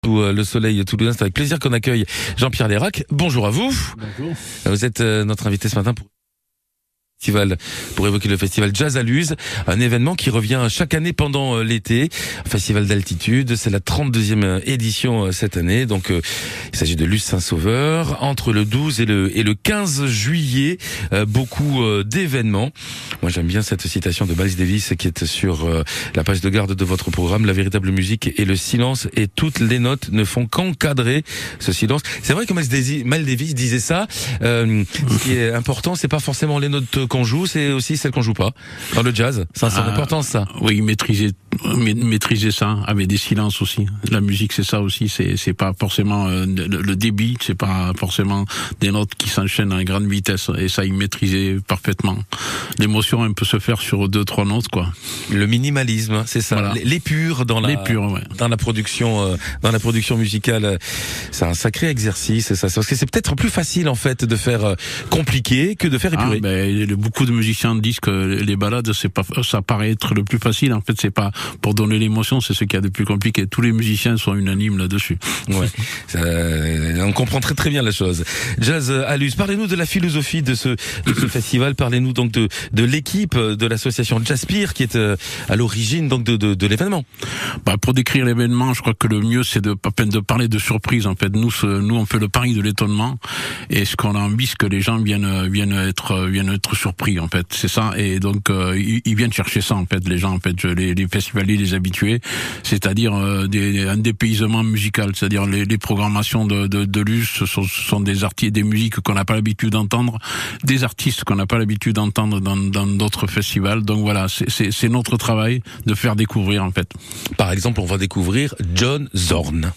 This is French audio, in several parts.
Le soleil toulousain, c'est avec plaisir qu'on accueille Jean-Pierre Lérac. Bonjour à vous. Bonjour. Vous êtes notre invité ce matin pour évoquer le festival Jazz à Luz, un événement qui revient chaque année pendant l'été, festival d'altitude, c'est la 32e édition cette année, donc il s'agit de Luz Saint-Sauveur, entre le 12 et le 15 juillet, beaucoup d'événements. Moi j'aime bien cette citation de Miles Davis qui est sur la page de garde de votre programme, la véritable musique est le silence et toutes les notes ne font qu'encadrer ce silence. C'est vrai que Miles Davis disait ça, ce qui est important c'est pas forcément les notes qu'on joue, c'est aussi celle qu'on joue pas. Dans le jazz, c'est important ça. Oui, maîtriser ça, avec des silences aussi. La musique, c'est ça aussi. C'est pas forcément le débit, c'est pas forcément des notes qui s'enchaînent à grande vitesse. Et ça, il maîtrisait parfaitement. L'émotion, elle peut se faire sur 2-3 notes, quoi. Le minimalisme, c'est ça. Voilà. L'épure dans la production musicale, c'est un sacré exercice. Ça, parce que c'est peut-être plus facile en fait de faire compliqué que de faire épuré. Beaucoup de musiciens disent que les ballades, ça paraît être le plus facile. En fait, c'est pas pour donner l'émotion, c'est ce qu'il y a de plus compliqué. Tous les musiciens sont unanimes là-dessus. Ouais, on comprend très très bien la chose. Jazz à Luz, parlez-nous de la philosophie de ce festival. Parlez-nous donc de l'équipe de l'association Jazzpire qui est à l'origine donc de l'événement. Pour décrire l'événement, je crois que le mieux c'est de parler de surprise. En fait, nous on fait le pari de l'étonnement et ce qu'on a envie, c'est que les gens viennent être surpris en fait, c'est ça. Et donc ils viennent chercher ça en fait, les gens en fait, les festivaliers, les habitués, c'est-à-dire un dépaysement musical, c'est-à-dire les programmations de Luz sont des artistes, des musiques qu'on n'a pas l'habitude d'entendre, des artistes qu'on n'a pas l'habitude d'entendre dans d'autres festivals. Donc voilà, c'est notre travail de faire découvrir en fait. Par exemple, on va découvrir John Zorn.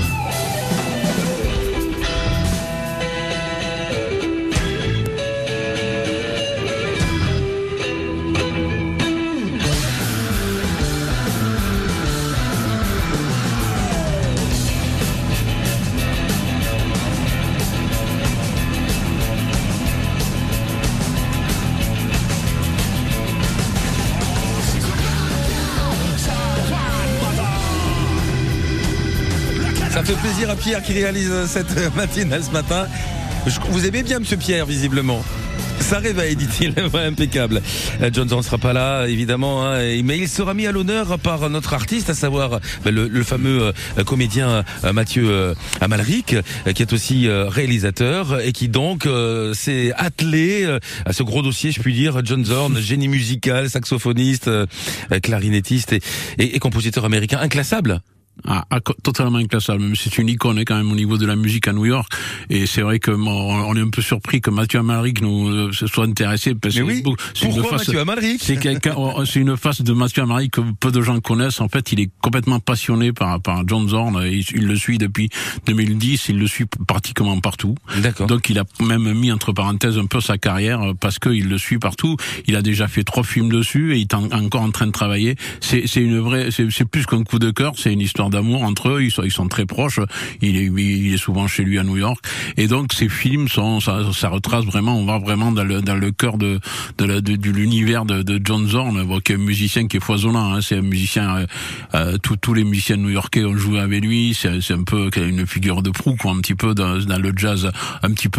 Ça fait plaisir à Pierre qui réalise cette matinale ce matin. Vous aimez bien Monsieur Pierre, visiblement. Ça réveille, dit-il. Ouais, impeccable. John Zorn ne sera pas là, évidemment, mais il sera mis à l'honneur par notre artiste, à savoir le fameux comédien Mathieu Amalric, qui est aussi réalisateur et qui donc s'est attelé à ce gros dossier, je puis dire. John Zorn, génie musical, saxophoniste, clarinettiste et compositeur américain inclassable. Totalement inclassable. Même c'est une icône quand même au niveau de la musique à New York. Et c'est vrai que on est un peu surpris que Mathieu Amalric nous se soit intéressé parce que oui. Pourquoi Mathieu Amalric? C'est une face de Mathieu Amalric que peu de gens connaissent. En fait, il est complètement passionné par John Zorn. Il le suit depuis 2010. Il le suit pratiquement partout. D'accord. Donc il a même mis entre parenthèses un peu sa carrière parce que il le suit partout. Il a déjà fait 3 films dessus et il est encore en train de travailler. C'est plus qu'un coup de cœur. C'est une histoire d'amour entre eux, ils sont très proches. Il est souvent chez lui à New York, et donc ces films ça retrace vraiment. On va vraiment dans le cœur de l'univers de John Zorn, qui est un musicien qui est foisonnant. Hein, c'est un musicien. Tous les musiciens new-yorkais ont joué avec lui. C'est un peu une figure de proue, quoi, un petit peu dans le jazz, un petit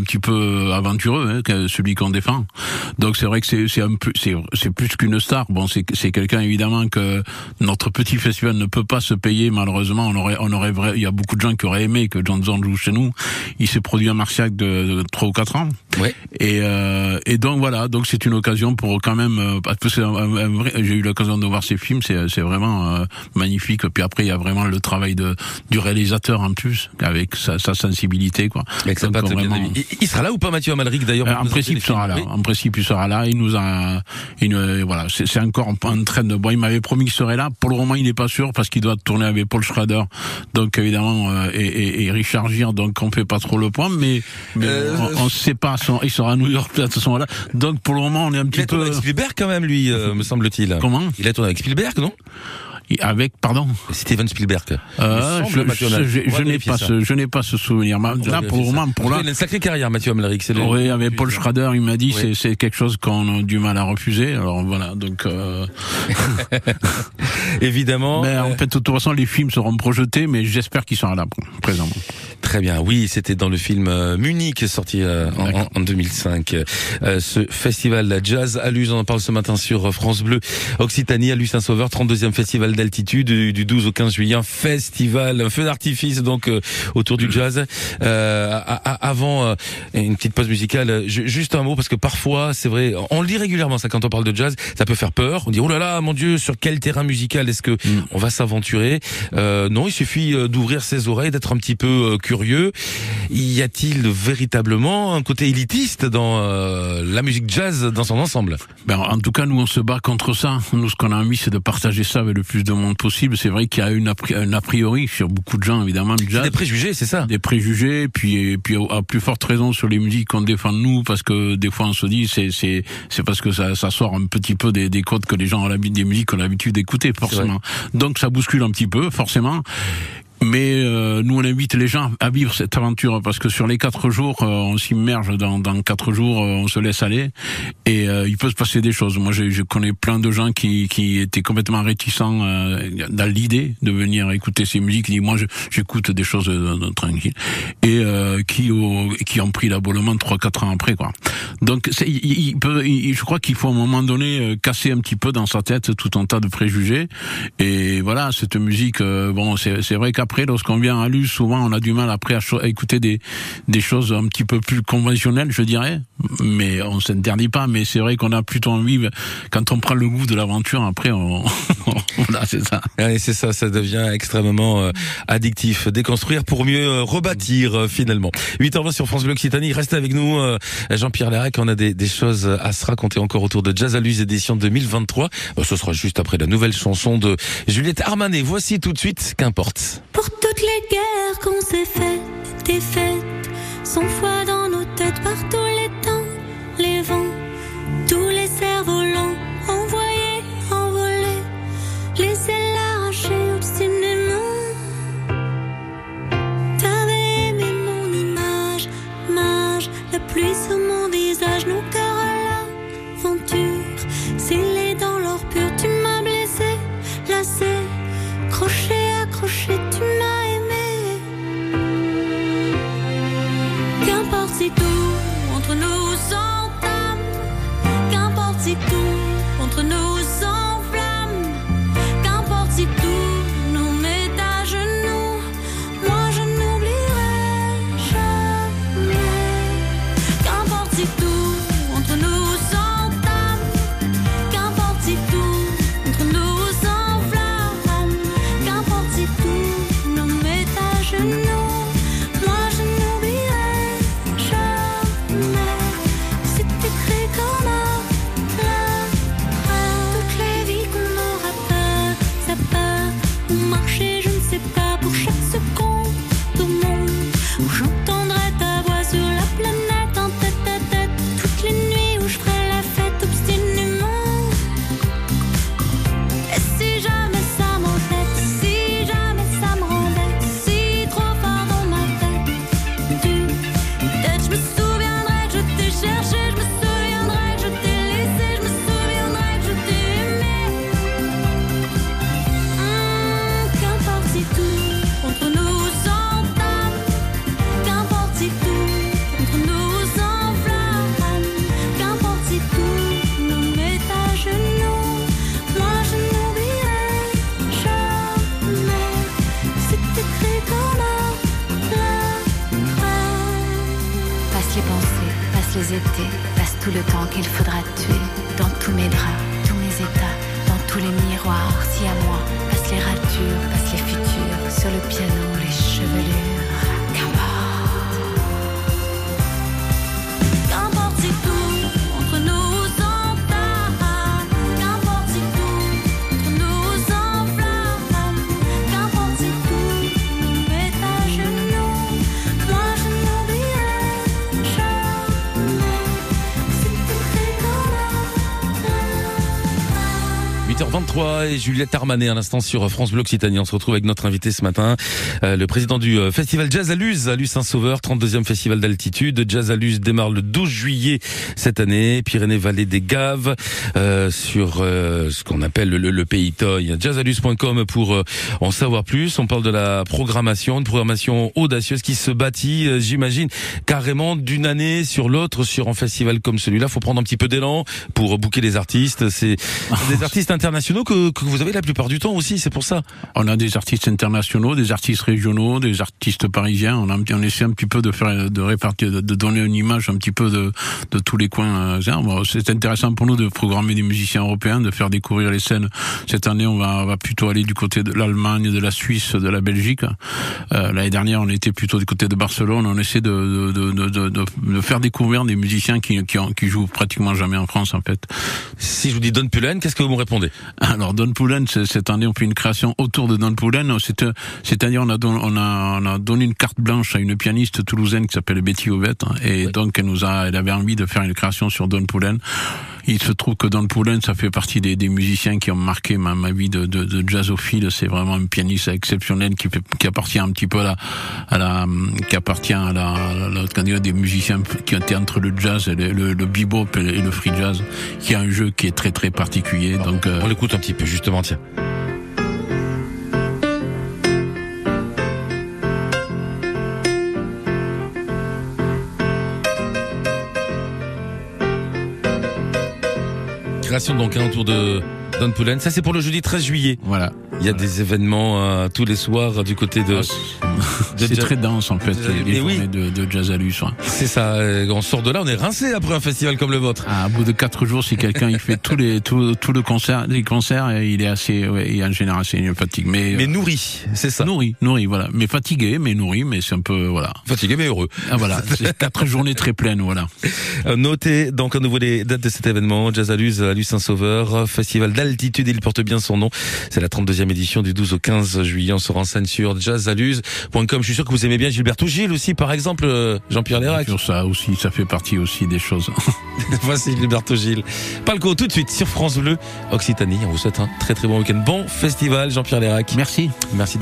peu aventureux, hein, celui qu'on défend. Donc c'est vrai que c'est plus qu'une star. Bon, c'est quelqu'un évidemment que notre petit festival ne peut pas se payer. Malheureusement, il y a beaucoup de gens qui auraient aimé que John Zorn joue chez nous. Il s'est produit à Marciac de 3 ou 4 ans. Ouais. Et donc voilà, donc c'est une occasion pour quand même, parce que j'ai eu l'occasion de voir ces films, c'est vraiment magnifique. Puis après, il y a vraiment le travail du réalisateur en plus, avec sa sensibilité, quoi. Avec sa patte bien. Il sera là ou pas, Mathieu Amalric, d'ailleurs? En principe, il sera là. Oui. En principe, il sera là. Il nous a, voilà, c'est encore en train de, il m'avait promis qu'il serait là. Pour le moment, il n'est pas sûr parce qu'il doit tourner avec Paul Schrader, donc évidemment et Richard Gere, donc on fait pas trop le point, mais on sait pas, il sera à New York à ce moment-là, donc pour le moment on est un petit peu. Il est tourné avec Spielberg quand même, lui, me semble-t-il. Comment? Il est tourné avec Spielberg, non? Pardon. Steven Spielberg. Je n'ai pas ce souvenir. Là, pour le moment, il a une sacrée carrière, Mathieu Amalric. Oui, avec Paul Schrader, il m'a dit, c'est quelque chose qu'on a du mal à refuser. Alors voilà, donc. Évidemment. Mais en fait, de toute façon, les films seront projetés, mais j'espère qu'ils seront là présentement. Très bien. Oui, c'était dans le film Munich, sorti en 2005. Ce festival jazz à Luz, on en parle ce matin sur France Bleu Occitanie, à Luce-Saint-Sauveur, 32e festival d'altitude du 12 au 15 juillet. Un festival, un feu d'artifice donc autour du jazz. Avant une petite pause musicale, juste un mot parce que parfois, c'est vrai, on le dit régulièrement ça quand on parle de jazz, ça peut faire peur. On dit oh là là, mon Dieu, sur quel terrain musical est-ce que on va s'aventurer? Non, il suffit d'ouvrir ses oreilles, d'être un petit peu curieux. Y a-t-il véritablement un côté élitiste dans la musique jazz dans son ensemble? En tout cas, nous on se bat contre ça. Nous, ce qu'on a envie, c'est de partager ça avec le plus de monde possible. C'est vrai qu'il y a un a priori sur beaucoup de gens, évidemment, du jazz. Des préjugés, c'est ça. Des préjugés, puis à plus forte raison sur les musiques qu'on défend nous, parce que des fois on se dit c'est parce que ça sort un petit peu des codes que les gens ont des musiques qu'on a l'habitude d'écouter, forcément. Donc ça bouscule un petit peu, forcément. Mais nous on invite les gens à vivre cette aventure parce que sur les 4 jours on s'immerge dans 4 jours, on se laisse aller et il peut se passer des choses. Moi je connais plein de gens qui étaient complètement réticents dans l'idée de venir écouter ces musiques. Ils disent moi j'écoute des choses tranquilles et qui ont pris l'abonnement 3-4 ans après quoi. Donc je crois qu'il faut à un moment donné casser un petit peu dans sa tête tout un tas de préjugés et voilà cette musique c'est vrai qu'après lorsqu'on vient à Luz, souvent on a du mal après à écouter des choses un petit peu plus conventionnelles, je dirais, mais on s'interdit pas, mais c'est vrai qu'on a plutôt envie quand on prend le goût de l'aventure après voilà, c'est ça. Et c'est ça devient extrêmement addictif. Déconstruire pour mieux rebâtir finalement. 8h20 sur France Bleu Occitanie, restez avec nous Jean-Pierre Lerac, on a des choses à se raconter encore autour de Jazz à Luz édition 2023. Ce sera juste après la nouvelle chanson de Juliette Armanet. Voici tout de suite Qu'importe. Pour toutes les guerres qu'on s'est faites, des fêtes, 100 fois dans nos têtes, par tous les temps, les vents, tous les cerfs-volants, envoyés, envolés, les ailes arrachées obstinément. T'avais aimé mon image, la pluie sur mon visage, nos cœurs à l'aventure, scellés dans l'or pur, tu m'as blessé, lassé, crochet, accroché, tu m'as aimé. Qu'importe si tout entre nous s'entame, qu'importe si tout entre nous s'enflamme, qu'importe si tout nous met à genoux, moi je n'oublierai jamais. Qu'importe si tout entre nous s'entame, qu'importe si tout entre nous s'enflamme, qu'importe si tout nous met à genoux, moi je n'oublierai jamais. C'est écrit comme un toutes les vies qu'on aura peur, ça part ou marcher, je ne sais pas, pour chaque seconde au monde où j'entendrai ta voix sur la planète en tête à tête, toutes les nuits où je ferai la fête obstinément. Et si jamais ça m'embête, si jamais ça me rembête, si trop fort dans ma tête, peut-être je me souviendrai que je t'ai cherché, je me souviendrai que je t'ai laissé, je me souviendrai que je t'ai aimé. Qu'importe si tout entre nous s'entame, qu'importe si tout entre nous s'enflamme, qu'importe si tout nous met à genoux, moi je n'oublierai jamais. C'est écrit comme un Passe les pensées, passe les étés, passe tout le temps qu'il faudra tuer. Dans tous mes draps, tous mes états, dans tous les miroirs, si à moi. Passe les ratures, passe les futurs, sur le piano, les chevelures. Qu'importe si tout entre nous s'entame, qu'importe si tout entre nous s'enflamme, qu'importe si tout nous met à genoux, moi je n'oublierai jamais. C'est écrit comme un 8h23 et Juliette Armanet à l'instant sur France Bleu Occitanie. On se retrouve avec notre invité ce matin, le président du festival Jazz à Luz Saint-Sauveur, 32e festival d'altitude. Jazz à Luz démarre le 12 juillet cette année, Pyrénées-Vallée des Gaves, sur ce qu'on appelle le pays Toy. Jazzaluz.com pour en savoir plus. On parle de la programmation, une programmation audacieuse qui se bâtit, j'imagine, carrément d'une année sur l'autre sur un festival comme celui-là. Faut prendre un petit peu d'élan pour booker les artistes. C'est des artistes internationaux que vous avez la plupart du temps aussi, c'est pour ça. On a des artistes internationaux, des artistes régionaux, des artistes parisiens. On essaie un petit peu de répartir, de donner une image un petit peu de tous les coins. C'est intéressant pour nous de programmer des musiciens européens, de faire découvrir les scènes. Cette année, on va plutôt aller du côté de l'Allemagne, de la Suisse, de la Belgique. L'année dernière, on était plutôt du côté de Barcelone. On essaie de faire découvrir des musiciens qui jouent pratiquement jamais en France, en fait. Si je vous dis Don Pullen, qu'est-ce que vous me répondez? Alors Don Pullen, cette année, on fait une création autour de Don Pullen. C'est-à-dire, on a donné une carte blanche à une pianiste toulousaine qui s'appelle Betty Ovette, et donc elle avait envie de faire une création sur Don Pullen. Il se trouve que Don Pullen, ça fait partie des musiciens qui ont marqué ma vie de jazzophile. C'est vraiment un pianiste exceptionnel qui appartient un petit peu à des musiciens qui étaient entre le jazz et le bebop et le free jazz, qui est un jeu qui est très très particulier. Donc on l'écoute un petit peu justement, tiens. Création donc autour de Don Pullen. Ça c'est pour le jeudi 13 juillet. Voilà. Il y a des événements tous les soirs du côté de... C'est très dense en fait, les journées de Jazz à Luz. Ouais. C'est ça, on sort de là, on est rincé après un festival comme le vôtre. À bout de 4 jours, si quelqu'un il fait tout le concert, les concerts, il est assez, il en général c'est une fatigue. Mais nourri, c'est ça. Nourri, voilà. Mais fatigué, mais nourri, mais c'est un peu, voilà. Fatigué mais heureux. Ah voilà, c'est 4 journées très pleines, voilà. Notez donc à nouveau les dates de cet événement, Jazz à Luz Saint-Sauveur, festival d'altitude, il porte bien son nom. C'est la 32e édition du 12 au 15 juillet. On se renseigne sur jazzaluz.com. Je suis sûr que vous aimez bien Gilberto Gil aussi, par exemple, Jean-Pierre Lérac. Sur ça aussi, ça fait partie aussi des choses. Voici Gilberto Gil. Palco tout de suite sur France Bleu Occitanie. On vous souhaite un très très bon week-end. Bon festival, Jean-Pierre Lérac. Merci. Merci.